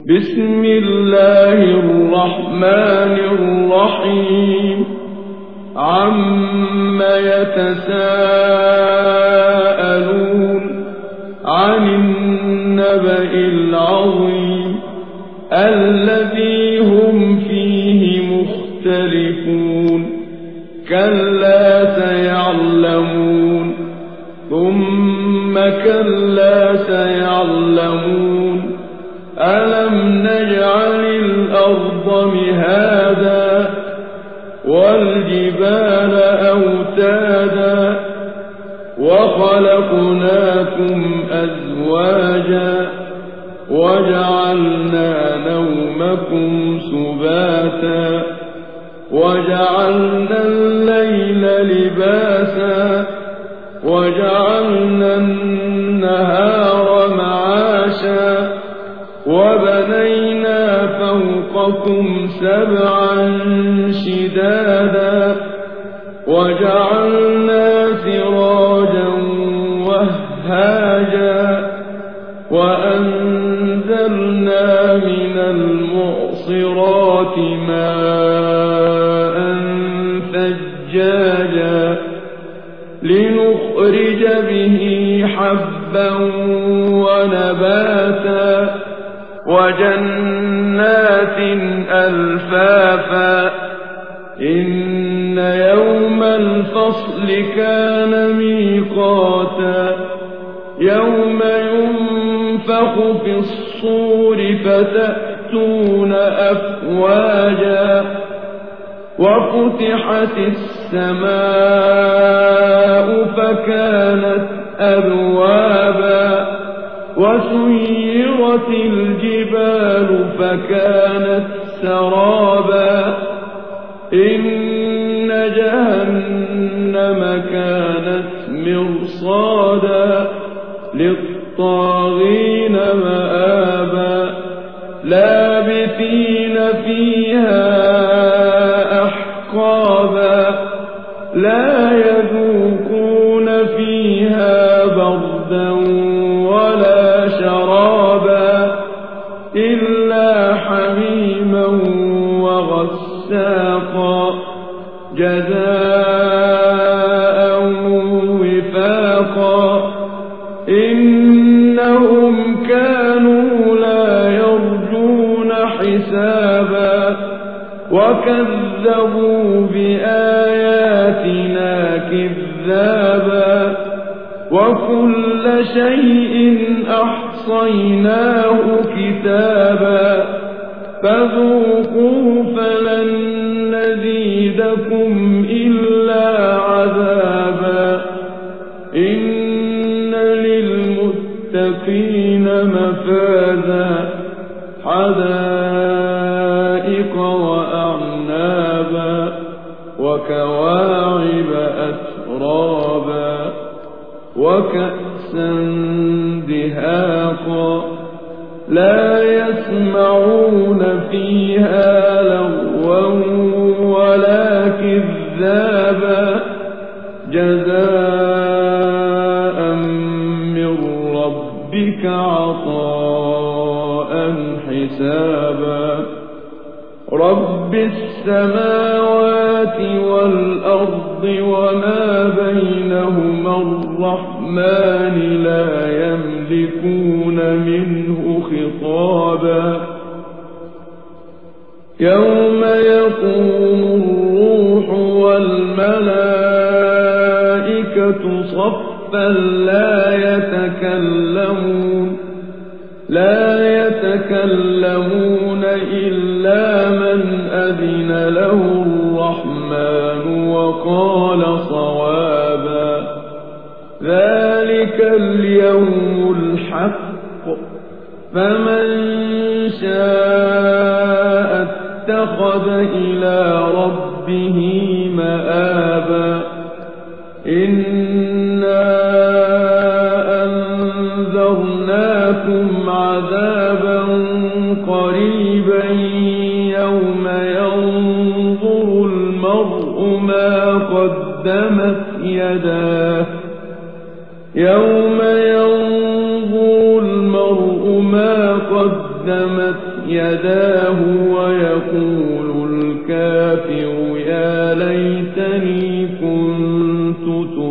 بسم الله الرحمن الرحيم عم يتساءلون عن النبأ العظيم الذي هم فيه مختلفون كلا سيعلمون ثم كلا سيعلمون ألم نجعل الأرض مهادا والجبال أوتادا وخلقناكم أزواجا وجعلنا نومكم سباتا وجعلنا الليل لباسا وجعلنا النهار معاشا وبنينا فوقكم سبعا شدادا وجعلنا سراجا وهاجا وأنزلنا من المعصرات ماء ثجاجا لنخرج به حبا ونباتا وجنات ألفافا إن يوم الفصل كان ميقاتا يوم ينفخ في الصور فتأتون أفواجا وفتحت السماء فكانت أبوابا وسيرت الجبال فكانت سرابا إن جهنم كانت مرصادا للطاغين مآبا لابثين فيها أحقابا لا يذوقون فيها بردا ولا شرابا إلا حميما وغساقا جزاء وفاقا إنهم كانوا لا يرجون حسابا وكذبوا بآياتنا كذابا وكل شيء أحصيناه كتابا فذوقوا فلن نزيدكم إلا عذابا إن للمتقين مفازا حدائق وأعنابا وكواعب أترابا وكأسا دهاقا لا يسمعون فيها لغوا ولا كذابا جزاء من ربك عطاء حسابا رب السماوات والأرض وما بينهما الرحمن لا يملكون منه خطابا يوم يقوم الروح والملائكة صفا لا يتكلمون إلا من أذن له الرحمن وقال صوابا ذلك اليوم الحق فمن شاء اتخذ إلى ربه مآبا إنا أنذرناكم عذابا قريبا يوم ينظر المرء ما قدمت يداه يوم ينظر المرء ما قدمت قدمت يداه ويقول الكافر يا ليتني كنت